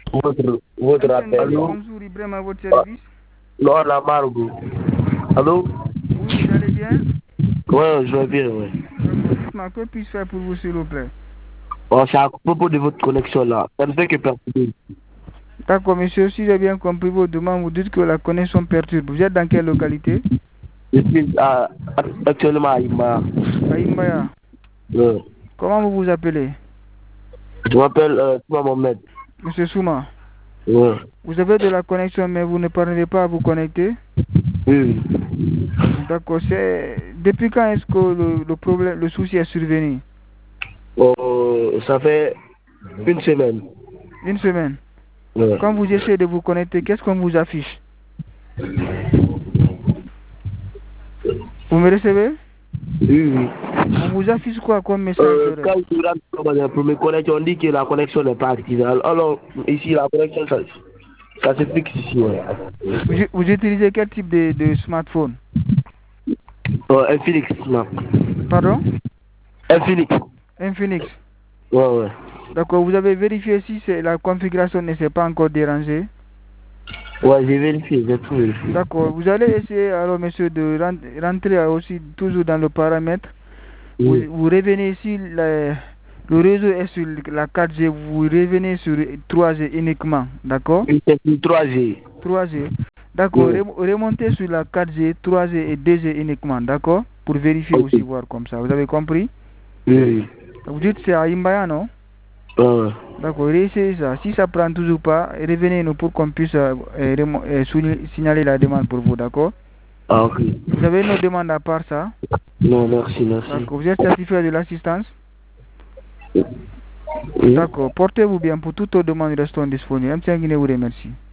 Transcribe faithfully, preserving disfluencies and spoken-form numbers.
votre, votre appel. Allô? Bonjour Ibrahim, à votre service. Non, la Margot. Allô? Oui, vous allez bien? Ouais, je vais bien, ouais. D'accord, dites-moi, que puis-je faire pour vous, s'il vous plaît? Bon, c'est à propos de votre connexion là. Ça ne fait que perturber. D'accord, monsieur, si j'ai bien compris vos demandes, vous dites que la connexion perturbe. Vous êtes dans quelle localité? Je suis à, actuellement à Ima. À Imbaya. Ouais. Comment vous vous appelez? Je m'appelle euh, Touma Mohamed. Monsieur Souma. Ouais. Vous avez de la connexion, mais vous ne parvenez pas à vous connecter? Oui. D'accord, c'est... Depuis quand est-ce que le, le problème, le souci est survenu? Oh, ça fait une semaine. Une semaine. Ouais. Quand vous essayez de vous connecter, qu'est-ce qu'on vous affiche? Vous me recevez? Oui, oui. On vous affiche quoi comme message Euh, d'erreur? quand je rentre pour me connecter, on dit que la connexion n'est pas active. Alors, ici, la connexion, ça, ça se fixe ici. Ouais. Vous, vous utilisez quel type de, de smartphone? Euh, Infinix, non. Pardon? Infinix. Infinix. Ouais, ouais. D'accord, vous avez vérifié si la configuration ne s'est pas encore dérangée? Ouais, j'ai vérifié, j'ai tout vérifié. D'accord, vous allez essayer alors monsieur de rentrer aussi toujours dans le paramètre. Oui. Vous, vous revenez ici, le, le réseau est sur la quatre G, vous revenez sur trois G uniquement, d'accord? C'est sur trois G. trois G. D'accord, Oui. remontez sur la quatre G, trois G et deux G uniquement, d'accord? Pour vérifier Ok. aussi, voir comme ça. Vous avez compris? Oui. Vous dites c'est à Imbaya, non? Ouais. D'accord, réessayez ça. Si ça prend toujours pas, revenez-nous pour qu'on puisse euh, euh, signaler la demande pour vous, d'accord? Ah, ok. Vous avez une autre demande à part ça? Non, merci, merci. D'accord, vous êtes satisfait de l'assistance? Oui. D'accord, portez-vous bien pour toute autre demande restant disponible. M. Guinée vous remercie.